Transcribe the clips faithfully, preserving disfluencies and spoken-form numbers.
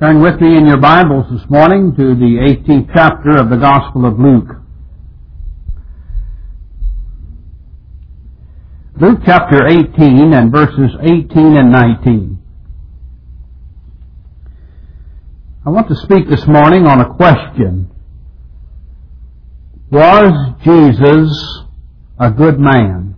Turn with me in your Bibles this morning to the eighteenth chapter of the Gospel of Luke. Luke chapter eighteen and verses eighteen and nineteen. I want to speak this morning on a question. Was Jesus a good man?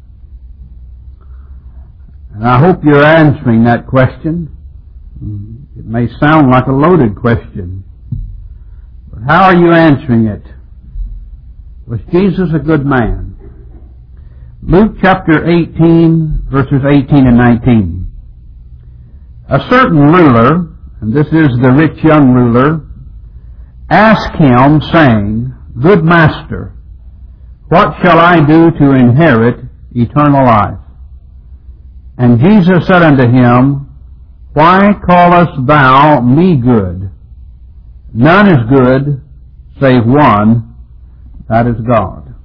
And I hope you're answering that question. It may sound like a loaded question, but how are you answering it? Was Jesus a good man? Luke chapter eighteen, verses eighteen and nineteen. A certain ruler, and this is the rich young ruler, asked him, saying, Good master, what shall I do to inherit eternal life? And Jesus said unto him, Why callest thou me good? None is good, save one, that is God.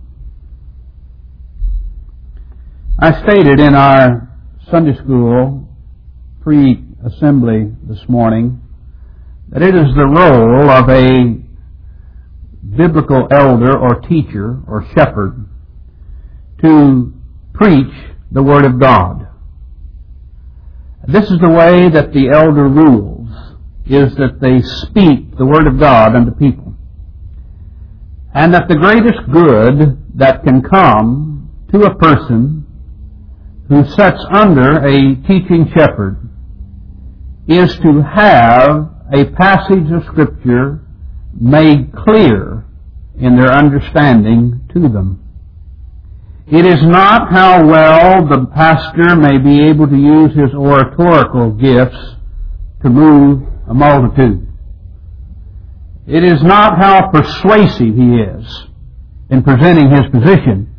I stated in our Sunday school pre-assembly this morning that it is the role of a biblical elder or teacher or shepherd to preach the Word of God. This is the way that the elder rules, is that they speak the Word of God unto people. And that the greatest good that can come to a person who sits under a teaching shepherd is to have a passage of Scripture made clear in their understanding to them. It is not how well the pastor may be able to use his oratorical gifts to move a multitude. It is not how persuasive he is in presenting his position.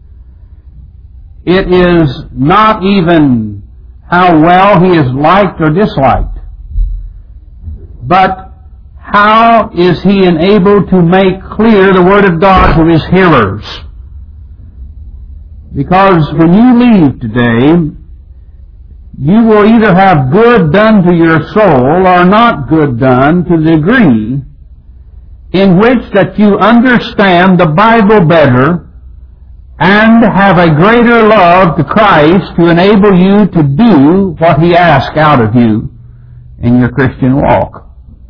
It is not even how well he is liked or disliked. But how is he enabled to make clear the Word of God to his hearers? Because when you leave today, you will either have good done to your soul or not good done to the degree in which that you understand the Bible better and have a greater love to Christ to enable you to do what He asks out of you in your Christian walk.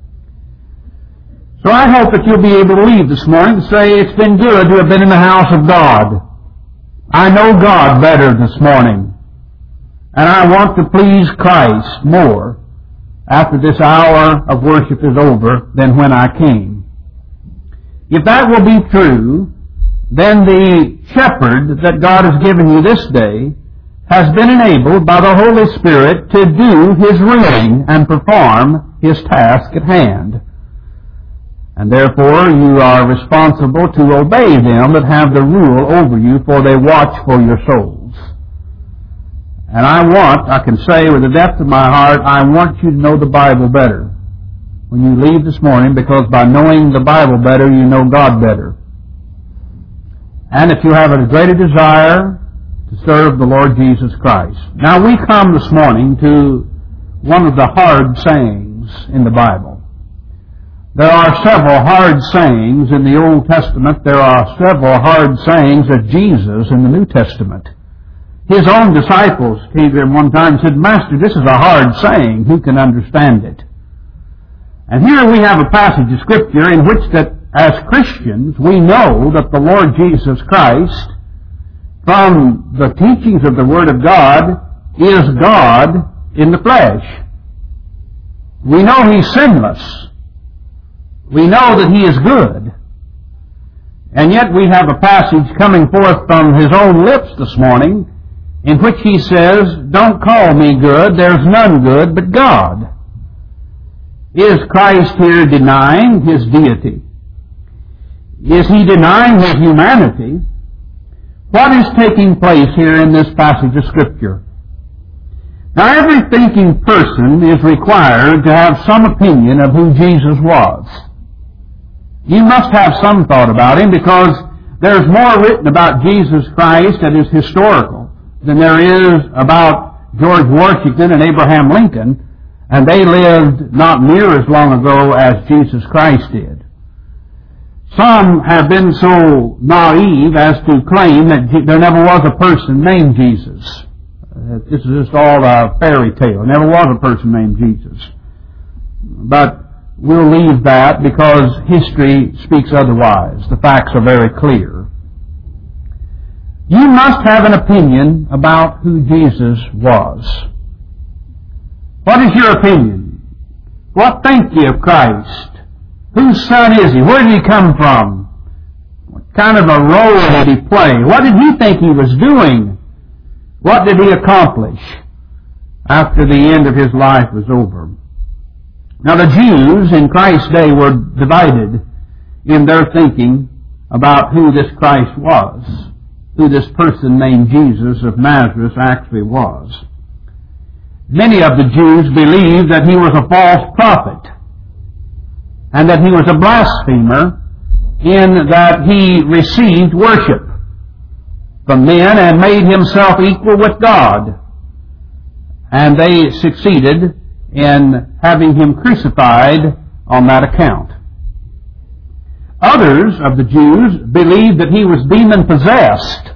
So I hope that you'll be able to leave this morning to say, it's been good to have been in the house of God. I know God better this morning, and I want to please Christ more after this hour of worship is over than when I came. If that will be true, then the shepherd that God has given you this day has been enabled by the Holy Spirit to do His ruling and perform His task at hand. And therefore you are responsible to obey them that have the rule over you, for they watch for your souls. And I want, I can say with the depth of my heart, I want you to know the Bible better when you leave this morning, because by knowing the Bible better, you know God better. And if you have a greater desire to serve the Lord Jesus Christ. Now we come this morning to one of the hard sayings in the Bible. There are several hard sayings in the Old Testament. There are several hard sayings of Jesus in the New Testament. His own disciples came to him one time and said, Master, this is a hard saying. Who can understand it? And here we have a passage of Scripture in which that as Christians we know that the Lord Jesus Christ, from the teachings of the Word of God, is God in the flesh. We know He's sinless. We know that He is good. And yet we have a passage coming forth from His own lips this morning in which He says, Don't call me good, there's none good but God. Is Christ here denying His deity? Is He denying His humanity? What is taking place here in this passage of Scripture? Now every thinking person is required to have some opinion of who Jesus was. You must have some thought about Him, because there's more written about Jesus Christ that is historical than there is about George Washington and Abraham Lincoln And they lived not near as long ago as Jesus Christ did. Some have been so naive as to claim that there never was a person named Jesus. This is just all a fairy tale. There never was a person named Jesus. But we'll leave that because history speaks otherwise. The facts are very clear. You must have an opinion about who Jesus was. What is your opinion? What think you of Christ? Whose son is he? Where did he come from? What kind of a role did he play? What did he think he was doing? What did he accomplish after the end of his life was over? Now the Jews in Christ's day were divided in their thinking about who this Christ was, who this person named Jesus of Nazareth actually was. Many of the Jews believed that he was a false prophet and that he was a blasphemer in that he received worship from men and made himself equal with God. And they succeeded in having him crucified on that account. Others of the Jews believed that he was demon-possessed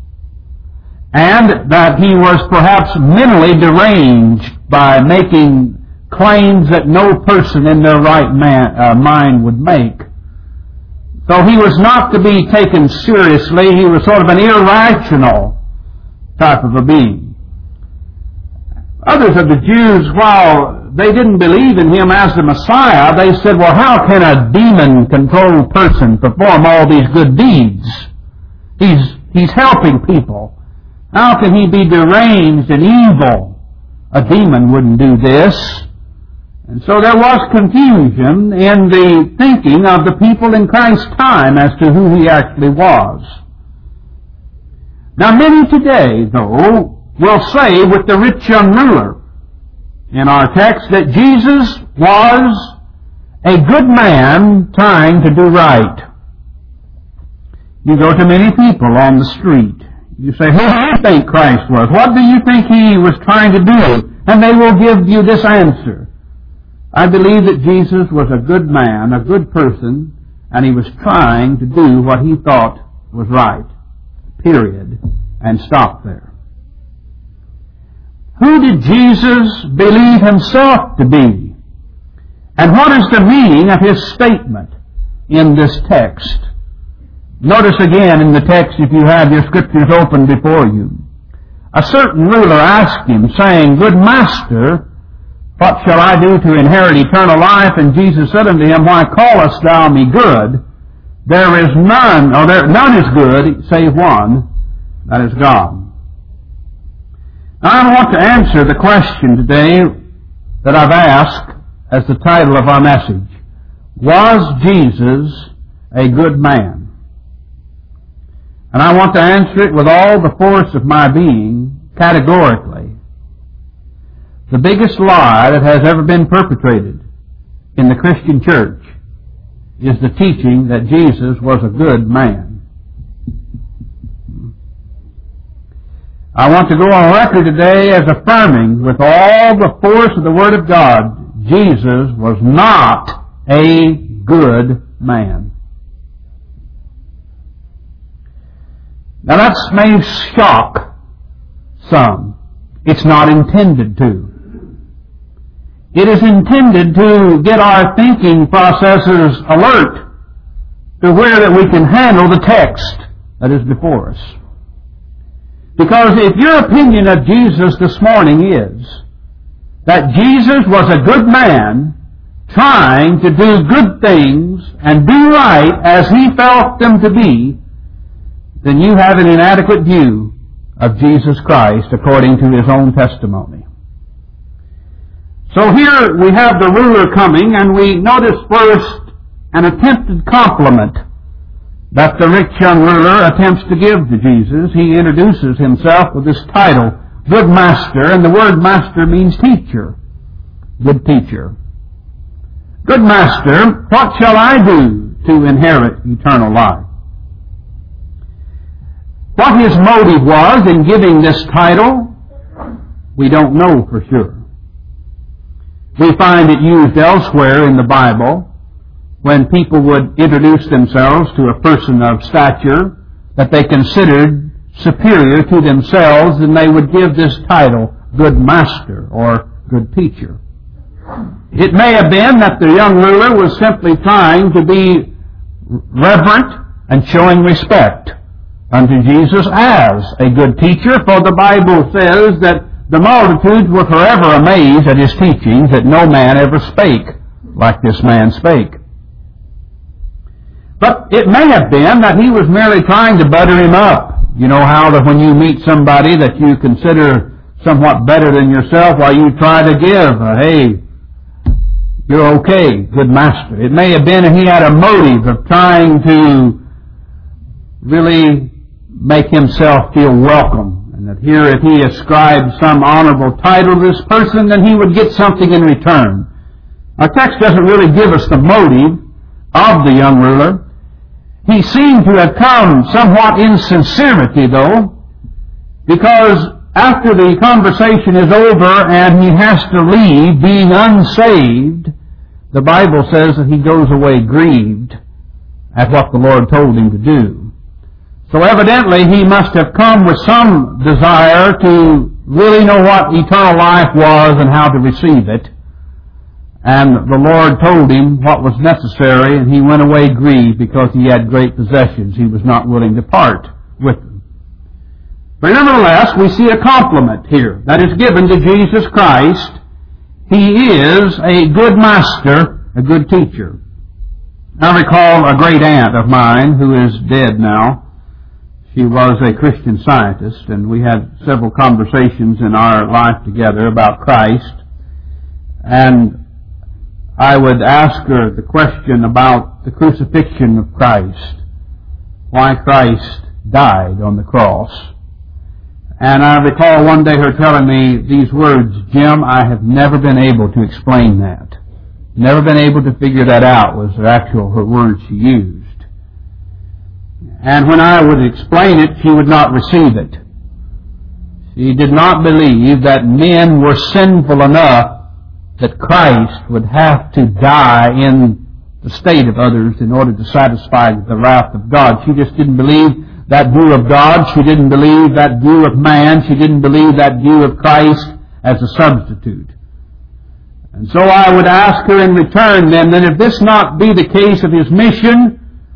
and that he was perhaps mentally deranged by making claims that no person in their right man, uh, mind would make. So he was not to be taken seriously. He was sort of an irrational type of a being. Others of the Jews, while they didn't believe in him as the Messiah, they said, well, how can a demon-controlled person perform all these good deeds? He's, he's helping people. How can he be deranged and evil? A demon wouldn't do this. And so there was confusion in the thinking of the people in Christ's time as to who he actually was. Now many today, though, will say with the rich young ruler in our text that Jesus was a good man trying to do right. You go to many people on the street. You say, who do you think Christ was? What do you think he was trying to do? And they will give you this answer. I believe that Jesus was a good man, a good person, and he was trying to do what he thought was right. Period. And stop there. Who did Jesus believe himself to be? And what is the meaning of his statement in this text? Notice again in the text, if you have your scriptures open before you. A certain ruler asked him, saying, Good master, what shall I do to inherit eternal life? And Jesus said unto him, Why callest thou me good? There is none, or there, none is good, save one, that is God. Now I want to answer the question today that I've asked as the title of our message. Was Jesus a good man? And I want to answer it with all the force of my being, categorically. The biggest lie that has ever been perpetrated in the Christian church is the teaching that Jesus was a good man. I want to go on record today as affirming with all the force of the Word of God, Jesus was not a good man. Now that may shock some. It's not intended to. It is intended to get our thinking processes alert to where that we can handle the text that is before us. Because if your opinion of Jesus this morning is that Jesus was a good man trying to do good things and do right as he felt them to be, then you have an inadequate view of Jesus Christ according to his own testimony. So here we have the ruler coming, and we notice first an attempted compliment that the rich young ruler attempts to give to Jesus. He introduces himself with this title, Good Master, and the word master means teacher. Good teacher. Good Master, what shall I do to inherit eternal life? What his motive was in giving this title, we don't know for sure. We find it used elsewhere in the Bible when people would introduce themselves to a person of stature that they considered superior to themselves, and they would give this title, good master or good teacher. It may have been that the young ruler was simply trying to be reverent and showing respect unto Jesus as a good teacher, for the Bible says that the multitudes were forever amazed at his teachings, that no man ever spake like this man spake. But it may have been that he was merely trying to butter him up. You know how that when you meet somebody that you consider somewhat better than yourself, while you try to give, uh, hey, you're okay, good master. It may have been that he had a motive of trying to really make himself feel welcome, and that here if he ascribed some honorable title to this person, then he would get something in return. Our text doesn't really give us the motive of the young ruler. He seemed to have come somewhat in sincerity, though, because after the conversation is over and he has to leave being unsaved, the Bible says that he goes away grieved at what the Lord told him to do. So evidently he must have come with some desire to really know what eternal life was and how to receive it. And the Lord told him what was necessary, and he went away grieved because he had great possessions. He was not willing to part with them. But nevertheless, we see a compliment here that is given to Jesus Christ. He is a good master, a good teacher. I recall a great aunt of mine who is dead now. She was a Christian Scientist, and we had several conversations in our life together about Christ. And I would ask her the question about the crucifixion of Christ, why Christ died on the cross. And I recall one day her telling me these words, Jim, I have never been able to explain that. Never been able to figure that out, was the actual her words she used. And when I would explain it, she would not receive it. She did not believe that men were sinful enough that Christ would have to die in the state of others in order to satisfy the wrath of God. She just didn't believe that view of God. She didn't believe that view of man. She didn't believe that view of Christ as a substitute. And so I would ask her in return then, then if this not be the case of his mission,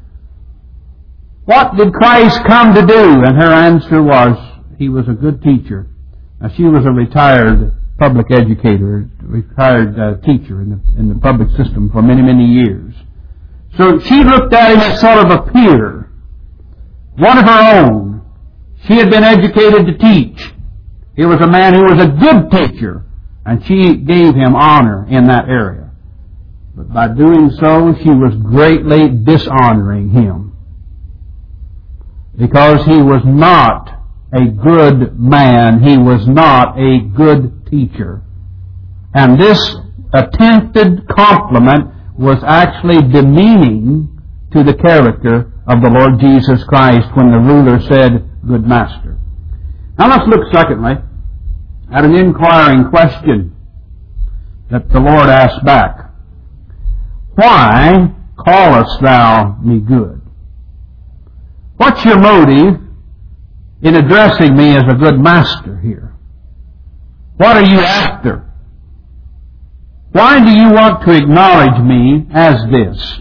what did Christ come to do? And her answer was, he was a good teacher. Now she was a retired public educator, retired uh, teacher in the, in the public system for many, many years. So she looked at him as sort of a peer, one of her own. She had been educated to teach. He was a man who was a good teacher, and she gave him honor in that area. But by doing so, she was greatly dishonoring him, because he was not a good man. He was not a good teacher. And this attempted compliment was actually demeaning to the character of the Lord Jesus Christ when the ruler said, good master. Now let's look secondly at an inquiring question that the Lord asked back. Why callest thou me good? What's your motive in addressing me as a good master here? What are you after? Why do you want to acknowledge me as this?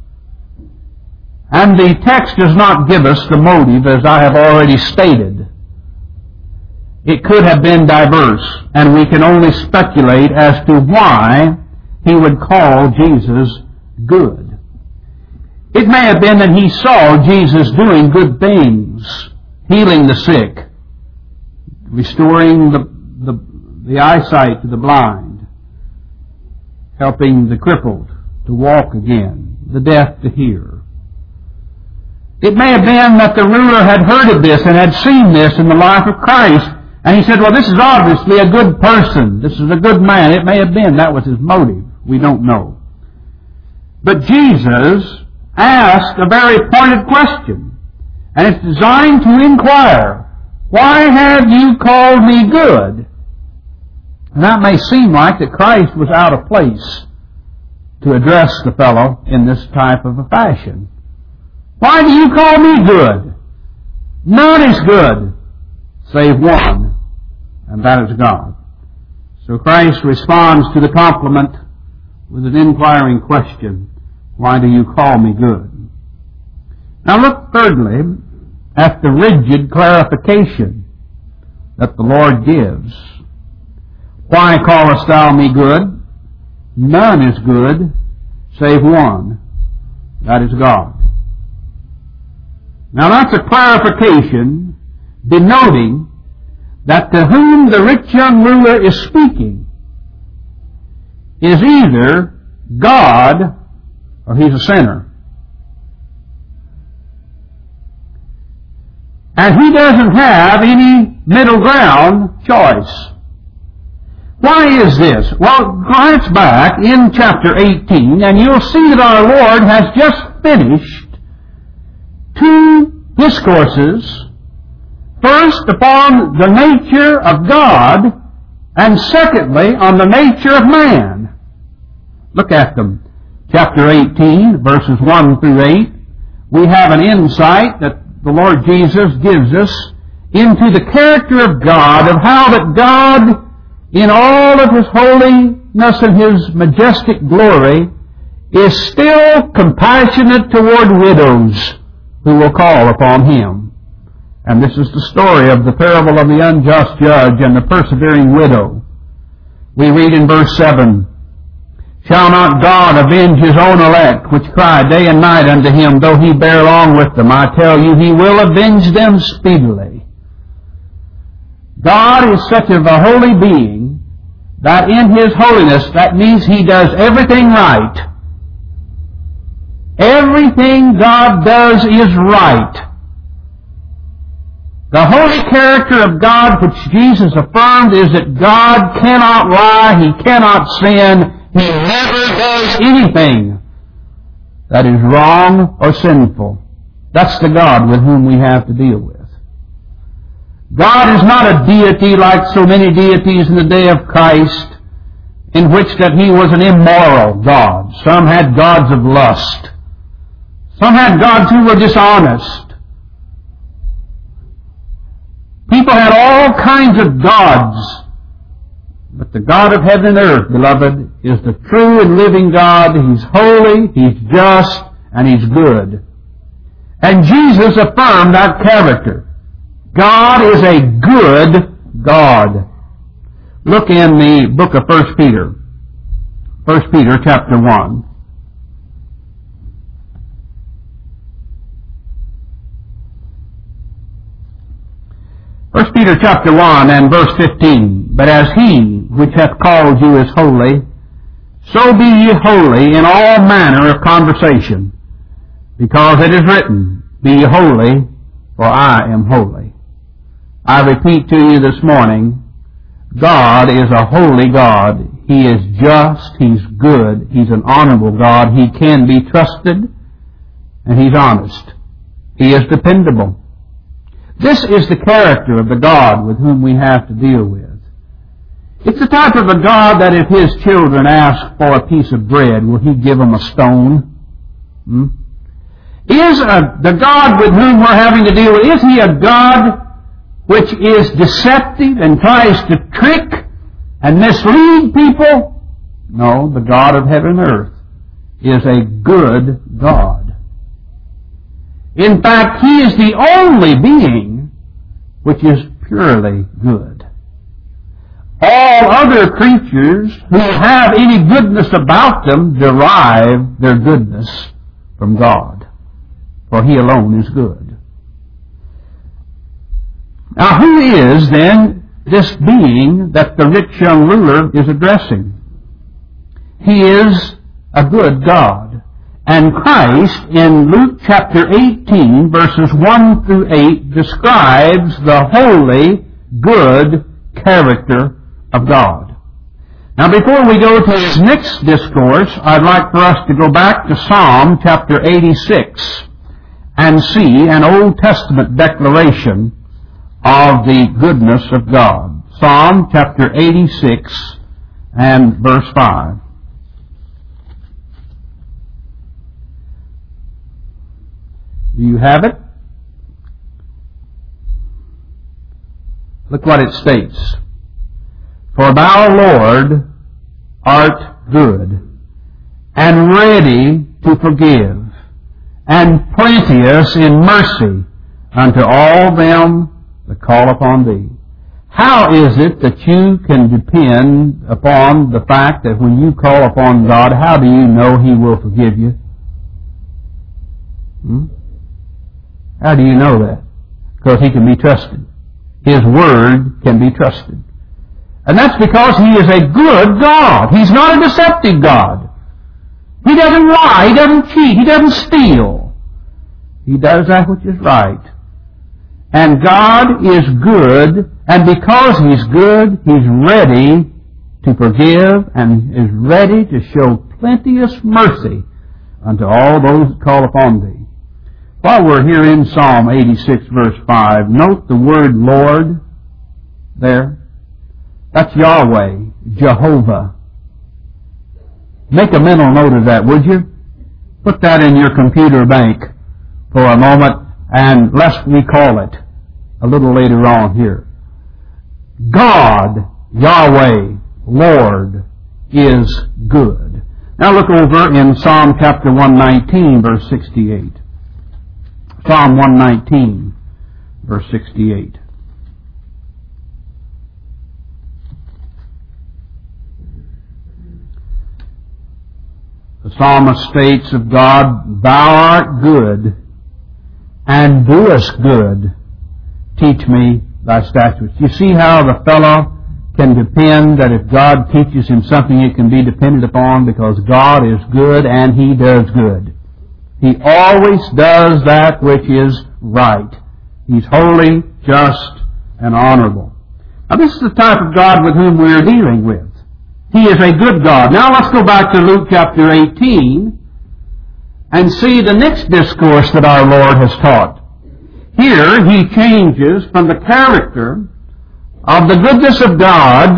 And the text does not give us the motive, as I have already stated. It could have been diverse, and we can only speculate as to why he would call Jesus good. It may have been that he saw Jesus doing good things, healing the sick, restoring the, the, the eyesight to the blind, helping the crippled to walk again, the deaf to hear. It may have been that the ruler had heard of this and had seen this in the life of Christ, and he said, well, this is obviously a good person. This is a good man. It may have been that was his motive. We don't know. But Jesus asked a very pointed question, and it's designed to inquire, why have you called me good? And that may seem like that Christ was out of place to address the fellow in this type of a fashion. Why do you call me good? None is good, save one, and that is God. So Christ responds to the compliment with an inquiring question. Why do you call me good? Now look thirdly at the rigid clarification that the Lord gives. Why callest thou me good? None is good, save one. That is God. Now that's a clarification denoting that to whom the rich young ruler is speaking is either God or he's a sinner. And he doesn't have any middle ground choice. Why is this? Well, glance back in chapter eighteen, and you'll see that our Lord has just finished two discourses. First, upon the nature of God, and secondly, on the nature of man. Look at them. Chapter eighteen, verses one through eight. We have an insight that the Lord Jesus gives us into the character of God, of how that God, in all of His holiness and His majestic glory, is still compassionate toward widows who will call upon Him. And this is the story of the parable of the unjust judge and the persevering widow. We read in verse seven, Shall not God avenge His own elect, which cry day and night unto Him, though He bear long with them? I tell you, He will avenge them speedily. God is such of a holy being that in His holiness, that means He does everything right. Everything God does is right. The holy character of God which Jesus affirmed is that God cannot lie, He cannot sin, He never does anything that is wrong or sinful. That's the God with whom we have to deal with. God is not a deity like so many deities in the day of Christ, in which that He was an immoral God. Some had gods of lust. Some had gods who were dishonest. People had all kinds of gods. But the God of heaven and earth, beloved, is the true and living God. He's holy, He's just, and He's good. And Jesus affirmed that character. God is a good God. Look in the book of First Peter. First Peter chapter one. First Peter chapter one and verse fifteen. But as He which hath called you is holy, so be ye holy in all manner of conversation, because it is written, Be ye holy, for I am holy. I repeat to you this morning, God is a holy God. He is just, He's good, He's an honorable God. He can be trusted, and He's honest. He is dependable. This is the character of the God with whom we have to deal with. It's the type of a God that if His children ask for a piece of bread, will He give them a stone? Hmm? Is a, the God with whom we're having to deal with, is He a God which is deceptive and tries to trick and mislead people? No, the God of heaven and earth is a good God. In fact, He is the only being which is purely good. All other creatures who have any goodness about them derive their goodness from God, for He alone is good. Now, who is then this being that the rich young ruler is addressing? He is a good God. And Christ, in Luke chapter eighteen, verses one through eight, describes the holy, good character of God. Now, before we go to His next discourse, I'd like for us to go back to Psalm chapter eighty-six and see an Old Testament declaration of the goodness of God. Psalm chapter eighty-six and verse five. Do you have it? Look what it states. For thou, Lord, art good, and ready to forgive, and plenteous in mercy unto all them that call upon thee. How is it that you can depend upon the fact that when you call upon God, how do you know He will forgive you? Hmm? How do you know that? Because He can be trusted. His Word can be trusted. And that's because He is a good God. He's not a deceptive God. He doesn't lie. He doesn't cheat. He doesn't steal. He does that which is right. And God is good, and because He's good, He's ready to forgive and is ready to show plenteous mercy unto all those that call upon Thee. While we're here in Psalm eighty-six, verse five, note the word Lord there. That's Yahweh, Jehovah. Make a mental note of that, would you? Put that in your computer bank for a moment, and let's recall it a little later on here. God, Yahweh, Lord, is good. Now look over in Psalm chapter one nineteen, verse sixty-eight. Psalm one nineteen, verse sixty-eight. The psalmist states of God, Thou art good, and doest good. Teach me Thy statutes. You see how the fellow can depend that if God teaches him something, it can be depended upon because God is good and He does good. He always does that which is right. He's holy, just, and honorable. Now this is the type of God with whom we are dealing with. He is a good God. Now let's go back to Luke chapter eighteen and see the next discourse that our Lord has taught. Here He changes from the character of the goodness of God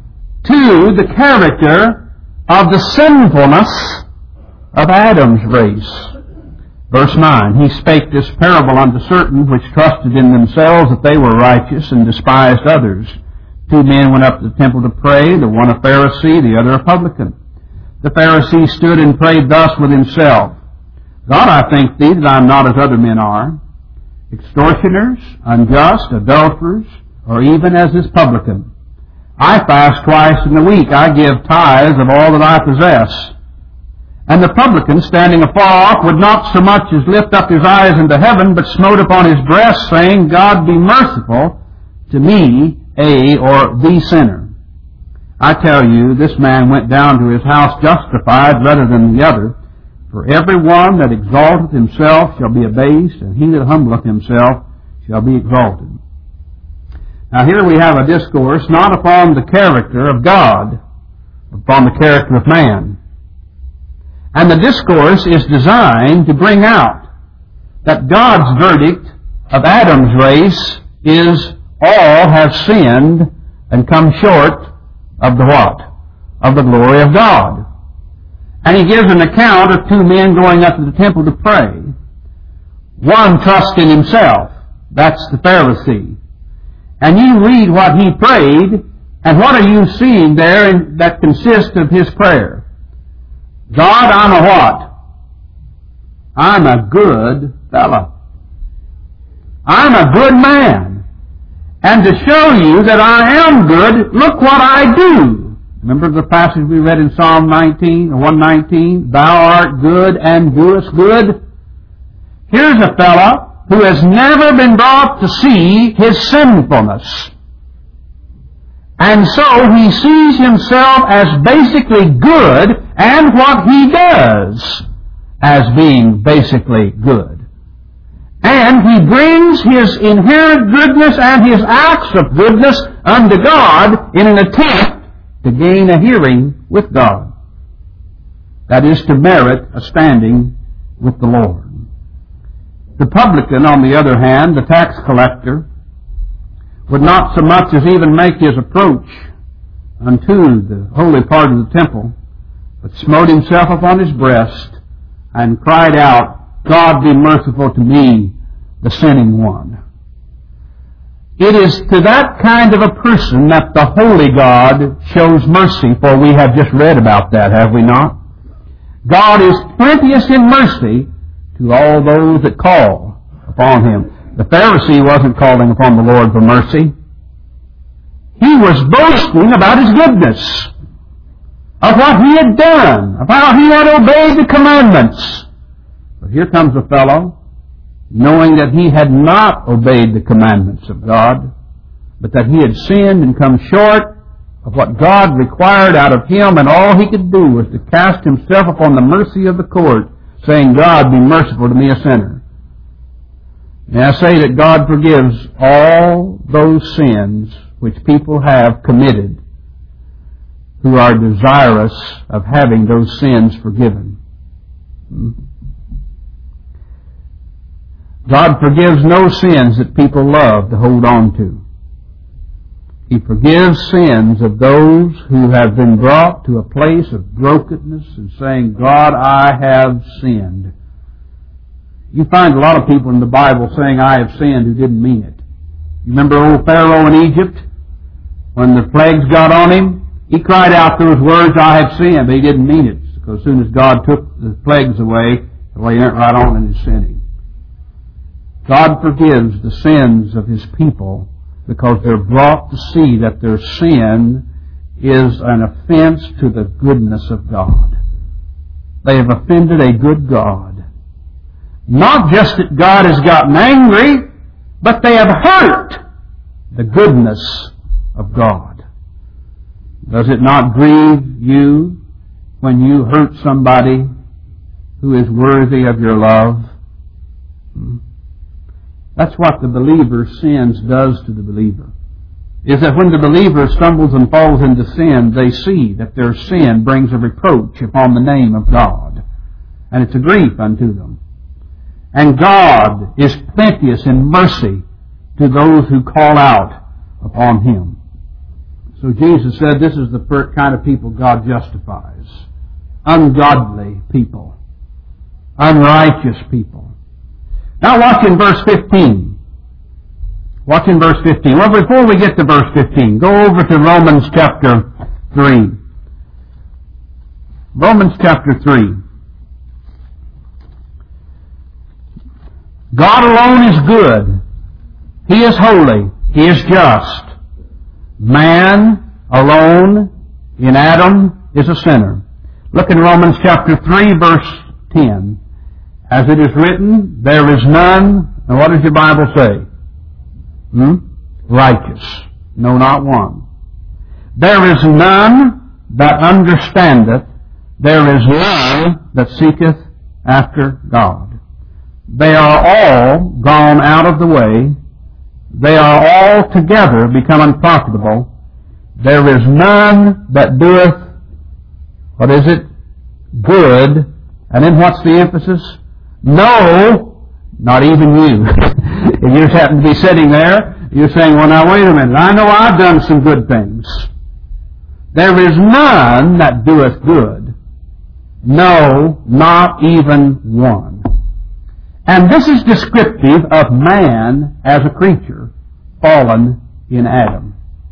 to the character of the sinfulness of Adam's race. Verse nine, He spake this parable unto certain which trusted in themselves that they were righteous and despised others. Two men went up to the temple to pray, the one a Pharisee, the other a publican. The Pharisee stood and prayed thus with himself, God, I thank Thee that I am not as other men are, extortioners, unjust, adulterers, or even as this publican. I fast twice in the week. I give tithes of all that I possess. And the publican, standing afar off, would not so much as lift up his eyes into heaven, but smote upon his breast, saying, God, be merciful to me, a or the sinner. I tell you, this man went down to his house justified rather than the other. For every one that exalteth himself shall be abased, and he that humbleth himself shall be exalted. Now here we have a discourse not upon the character of God, but upon the character of man. And the discourse is designed to bring out that God's verdict of Adam's race is all have sinned and come short of the what? Of the glory of God. And He gives an account of two men going up to the temple to pray. One trusts in himself. That's the Pharisee. And you read what he prayed, and what are you seeing there in, that consists of his prayer? God, I'm a what? I'm a good fellow. I'm a good man. And to show you that I am good, look what I do. Remember the passage we read in Psalm nineteen, or one nineteen? Thou art good and doest good. Here's a fellow who has never been brought to see his sinfulness. And so he sees himself as basically good and what he does as being basically good. And he brings his inherent goodness and his acts of goodness unto God in an attempt to gain a hearing with God. That is, to merit a standing with the Lord. The publican, on the other hand, the tax collector, would not so much as even make his approach unto the holy part of the temple, but smote himself upon his breast and cried out, God be merciful to me, the sinning one. It is to that kind of a person that the holy God shows mercy, for we have just read about that, have we not? God is plenteous in mercy to all those that call upon Him. The Pharisee wasn't calling upon the Lord for mercy. He was boasting about his goodness, of what he had done, of how he had obeyed the commandments. But here comes a fellow, knowing that he had not obeyed the commandments of God, but that he had sinned and come short of what God required out of him, and all he could do was to cast himself upon the mercy of the court, saying, God, be merciful to me, a sinner. May I say that God forgives all those sins which people have committed who are desirous of having those sins forgiven. God forgives no sins that people love to hold on to. He forgives sins of those who have been brought to a place of brokenness and saying, God, I have sinned. You find a lot of people in the Bible saying, I have sinned, who didn't mean it. You remember old Pharaoh in Egypt? When the plagues got on him, he cried out those words, I have sinned, but he didn't mean it. Because as soon as God took the plagues away, well, he went right on in his sinning. God forgives the sins of His people because they're brought to see that their sin is an offense to the goodness of God. They have offended a good God. Not just that God has gotten angry, but they have hurt the goodness of God. Does it not grieve you when you hurt somebody who is worthy of your love? That's what the believer's sins does to the believer. Is that when the believer stumbles and falls into sin, they see that their sin brings a reproach upon the name of God. And it's a grief unto them. And God is plenteous in mercy to those who call out upon Him. So Jesus said this is the kind of people God justifies. Ungodly people. Unrighteous people. Now watch in verse fifteen. Watch in verse fifteen. Well, before we get to verse fifteen, go over to Romans chapter three. Romans chapter three. God alone is good. He is holy. He is just. Man alone in Adam is a sinner. Look in Romans chapter three, verse ten. As it is written, there is none, and what does your Bible say? Hmm? Righteous. No, not one. There is none that understandeth. There is none that seeketh after God. They are all gone out of the way. They are all together become unprofitable. There is none that doeth, what is it? Good. And then what's the emphasis? No, not even you. If you just happen to be sitting there, you're saying, well, now wait a minute. I know I've done some good things. There is none that doeth good. No, not even one. And this is descriptive of man as a creature fallen in Adam.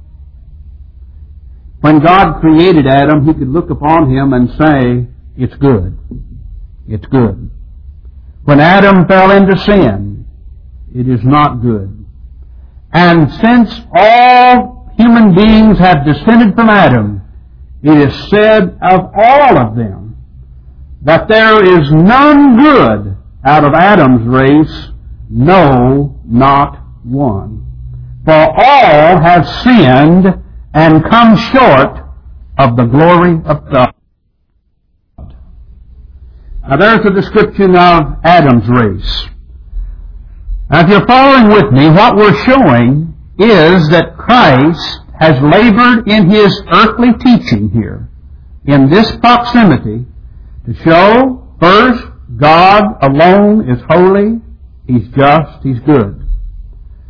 When God created Adam, He could look upon him and say, it's good. It's good. When Adam fell into sin, it is not good. And since all human beings have descended from Adam, it is said of all of them that there is none good out of Adam's race, no, not one. For all have sinned and come short of the glory of God. Now there's a description of Adam's race. Now if you're following with me, what we're showing is that Christ has labored in His earthly teaching here, in this proximity, to show, first, God alone is holy, He's just, He's good.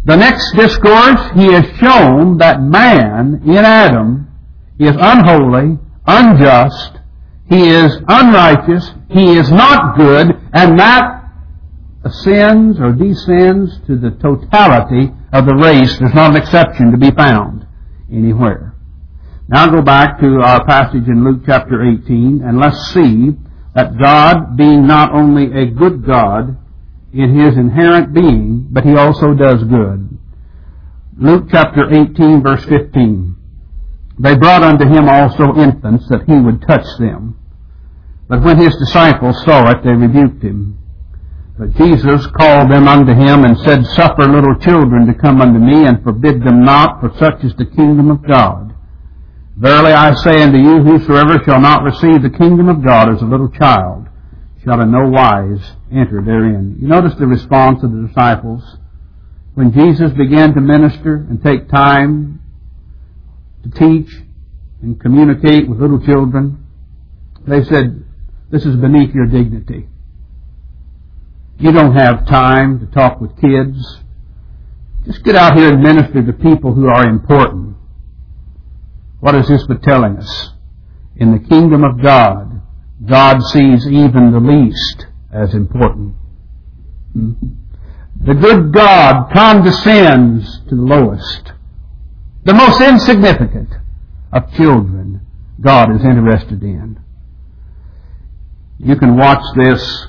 The next discourse, he has shown that man in Adam is unholy, unjust, he is unrighteous, he is not good, and that ascends or descends to the totality of the race. There's not an exception to be found anywhere. Now go back to our passage in Luke chapter eighteen, and let's see that God, being not only a good God in His inherent being, but He also does good. Luke chapter eighteen, verse fifteen. They brought unto Him also infants, that He would touch them. But when His disciples saw it, they rebuked Him. But Jesus called them unto Him, and said, Suffer little children to come unto me, and forbid them not, for such is the kingdom of God. Verily I say unto you, whosoever shall not receive the kingdom of God as a little child, shall in no wise enter therein. You notice the response of the disciples. When Jesus began to minister and take time to teach and communicate with little children, they said, this is beneath your dignity. You don't have time to talk with kids. Just get out here and minister to people who are important. What is this but telling us? In the kingdom of God, God sees even the least as important. Hmm? The good God condescends to the lowest. The most insignificant of children God is interested in. You can watch this.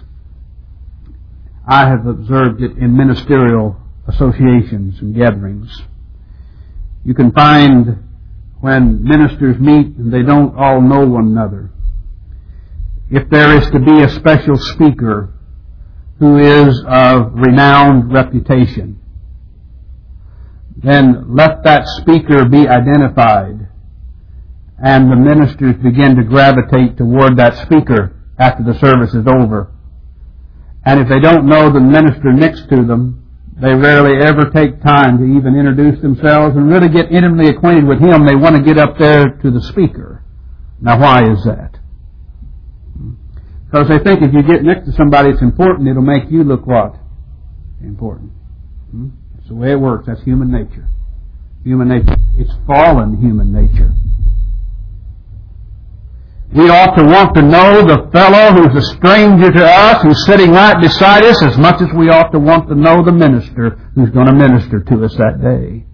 I have observed it in ministerial associations and gatherings. You can find when ministers meet and they don't all know one another, if there is to be a special speaker who is of renowned reputation, then let that speaker be identified, and the ministers begin to gravitate toward that speaker after the service is over. And if they don't know the minister next to them, they rarely ever take time to even introduce themselves and really get intimately acquainted with him. They want to get up there to the speaker. Now, why is that? Because they think if you get next to somebody that's important, it'll make you look what? Important. That's the way it works. That's human nature. Human nature. It's fallen human nature. We ought to want to know the fellow who's a stranger to us, who's sitting right beside us, as much as we ought to want to know the minister who's going to minister to us that day.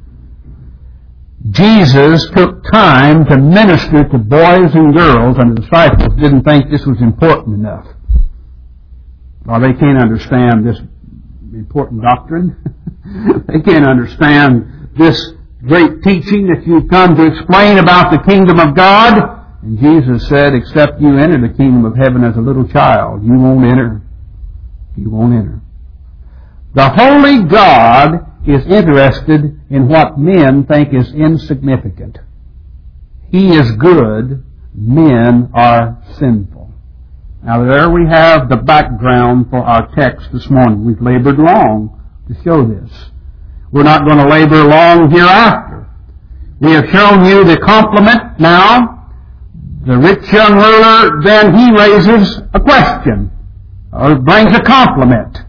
Jesus took time to minister to boys and girls, and the disciples didn't think this was important enough. Well, they can't understand this important doctrine. They can't understand this great teaching that you've come to explain about the kingdom of God. And Jesus said, except you enter the kingdom of heaven as a little child, you won't enter. You won't enter. The holy God is interested in what men think is insignificant. He is good. Men are sinful. Now there we have the background for our text this morning. We've labored long to show this. We're not going to labor long hereafter. We have shown you the complement now. The rich young ruler, then he raises a question, or brings a compliment.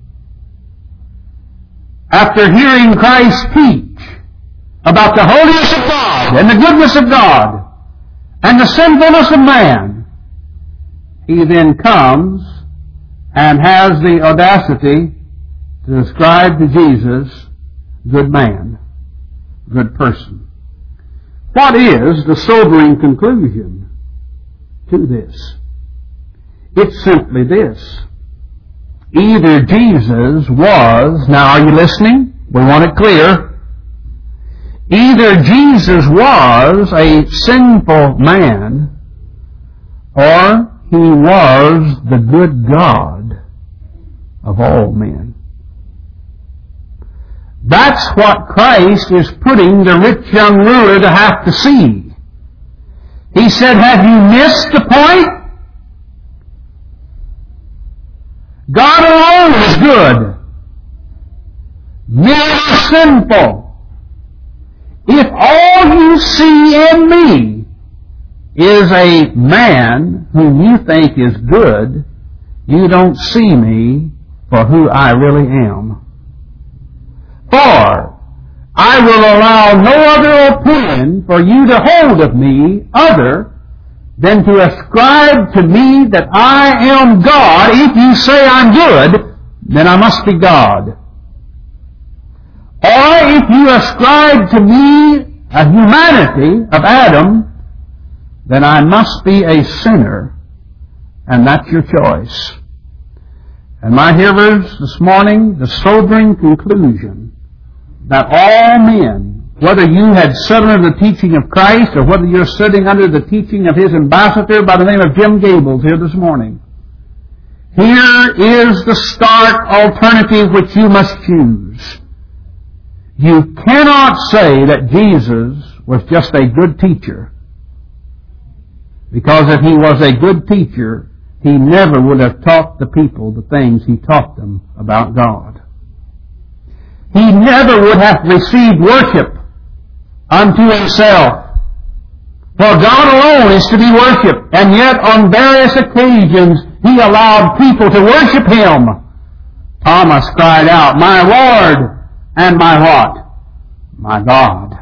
After hearing Christ teach about the holiness of God and the goodness of God and the sinfulness of man, he then comes and has the audacity to ascribe to Jesus, good man, good person. What is the sobering conclusion to this? It's simply this. Either Jesus was, now are you listening? We want it clear. Either Jesus was a sinful man, or he was the good God of all men. That's what Christ is putting the rich young ruler to have to see. He said, have you missed the point? God alone is good. Men are sinful. If all you see in me is a man whom you think is good, you don't see me for who I really am. For I will allow no other opinion for you to hold of me other than to ascribe to me that I am God. If you say I'm good, then I must be God. Or if you ascribe to me a humanity of Adam, then I must be a sinner, and that's your choice. And my hearers this morning, the sobering conclusion that all men, whether you had sat under the teaching of Christ or whether you're sitting under the teaching of His ambassador by the name of Jim Gables here this morning, here is the stark alternative which you must choose. You cannot say that Jesus was just a good teacher, because if He was a good teacher, He never would have taught the people the things He taught them about God. He never would have received worship unto Himself. For God alone is to be worshipped, and yet on various occasions He allowed people to worship Him. Thomas cried out, "My Lord and my what? My God."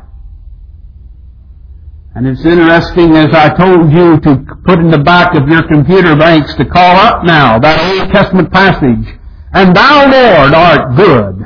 And it's interesting, as I told you, to put in the back of your computer banks to call up now that Old Testament passage. "And thou, Lord, art good."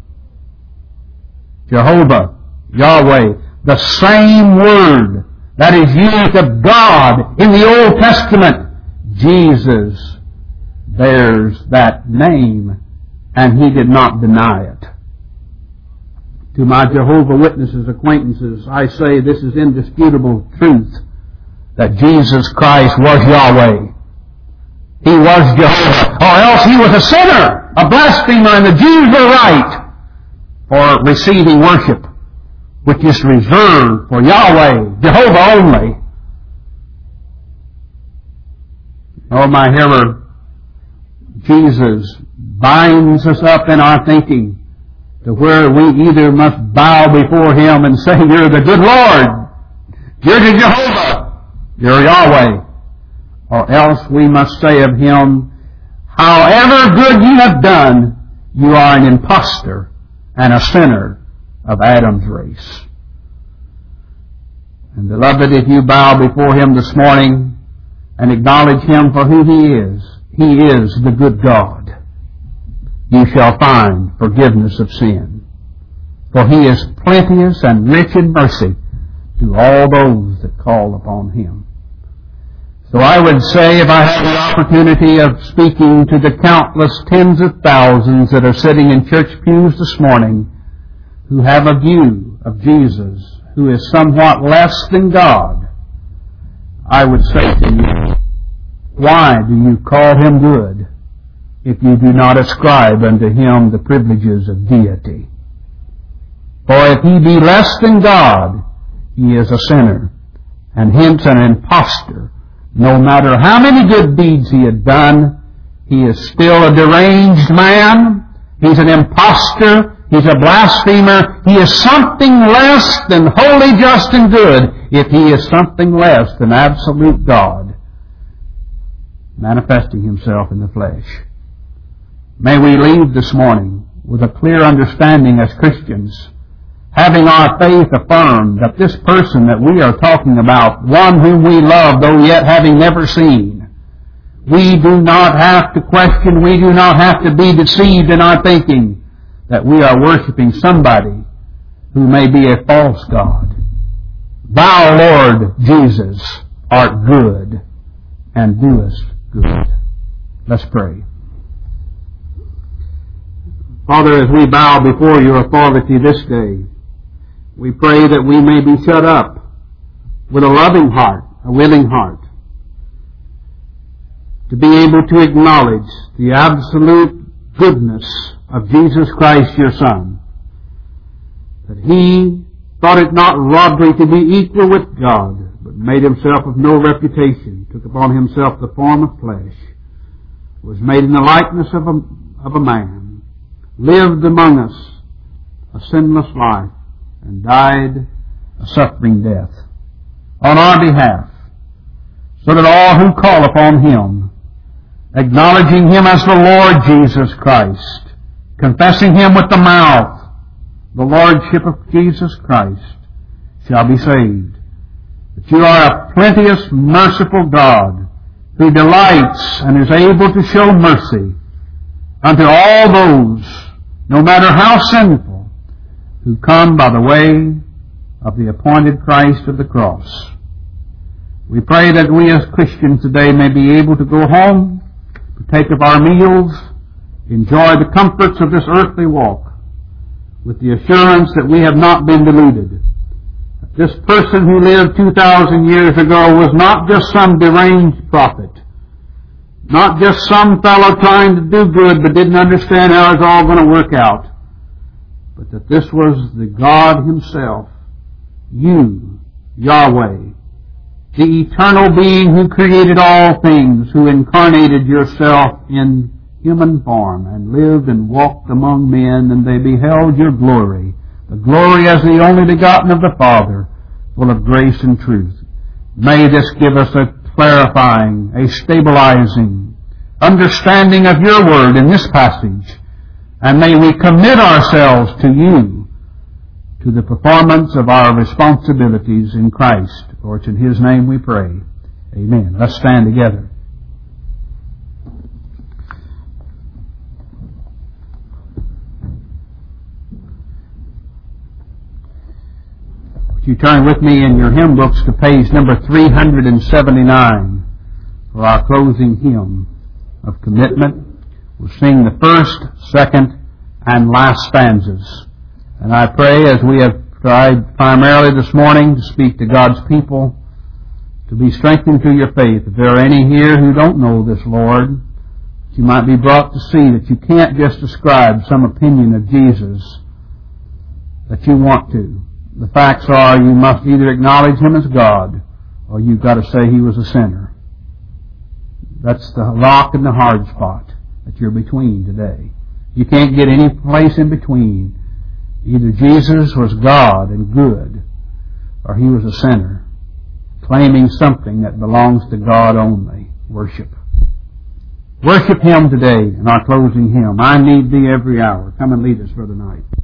Jehovah, Yahweh, the same word that is used of God in the Old Testament. Jesus bears that name, and He did not deny it. To my Jehovah Witnesses acquaintances, I say this is indisputable truth, that Jesus Christ was Yahweh. He was Jehovah, or else He was a sinner, a blasphemer, and the Jews were right for receiving worship, which is reserved for Yahweh, Jehovah only. Oh, my hearer, Jesus binds us up in our thinking to where we either must bow before Him and say, "You're the good Lord, you're the Jehovah, you're Yahweh," or else we must say of Him, "However good you have done, you are an impostor and a sinner of Adam's race." And beloved, if you bow before Him this morning and acknowledge Him for who He is, He is the good God, you shall find forgiveness of sin. For He is plenteous and rich in mercy to all those that call upon Him. So I would say, if I had the opportunity of speaking to the countless tens of thousands that are sitting in church pews this morning, who have a view of Jesus who is somewhat less than God, I would say to you, why do you call Him good if you do not ascribe unto Him the privileges of deity? For if He be less than God, He is a sinner, and hence an impostor. No matter how many good deeds He had done, He is still a deranged man. He's an impostor. He's a blasphemer. He is something less than holy, just, and good if He is something less than absolute God, manifesting Himself in the flesh. May we leave this morning with a clear understanding as Christians, having our faith affirmed that this person that we are talking about, one whom we love, though yet having never seen, we do not have to question, we do not have to be deceived in our thinking that we are worshiping somebody who may be a false God. Thou, Lord Jesus, art good and doest good. Let's pray. Father, as we bow before Your authority this day, we pray that we may be shut up with a loving heart, a willing heart, to be able to acknowledge the absolute goodness of Jesus Christ, Your Son, that He thought it not robbery to be equal with God, but made Himself of no reputation, took upon Himself the form of flesh, was made in the likeness of a, of a man, lived among us a sinless life, and died a suffering death on our behalf, so that all who call upon Him, acknowledging Him as the Lord Jesus Christ, confessing Him with the mouth, the Lordship of Jesus Christ shall be saved. That you are a plenteous, merciful God who delights and is able to show mercy unto all those, no matter how sinful, who come by the way of the appointed Christ of the cross. We pray that we as Christians today may be able to go home, partake of our meals, enjoy the comforts of this earthly walk, with the assurance that we have not been deluded. That this person who lived two thousand years ago was not just some deranged prophet, not just some fellow trying to do good but didn't understand how it's all going to work out, but that this was the God Himself, you, Yahweh, the eternal being who created all things, who incarnated yourself in human form and lived and walked among men, and they beheld your glory, the glory as the only begotten of the Father, full of grace and truth. May this give us a clarifying, a stabilizing understanding of your word in this passage, and may we commit ourselves to you, to the performance of our responsibilities in Christ. For it's in His name we pray. Amen. Let's stand together. Would you turn with me in your hymn books to page number three hundred seventy-nine for our closing hymn of commitment. We'll sing the first, second, and last stanzas. And I pray, as we have tried primarily this morning to speak to God's people, to be strengthened through your faith. If there are any here who don't know this Lord, you might be brought to see that you can't just ascribe some opinion of Jesus that you want to. The facts are you must either acknowledge Him as God or you've got to say He was a sinner. That's the rock and the hard spot that you're between today. You can't get any place in between. Either Jesus was God and good, or He was a sinner, claiming something that belongs to God only. Worship. Worship Him today in our closing hymn. I need Thee every hour. Come and lead us, Brother Knight.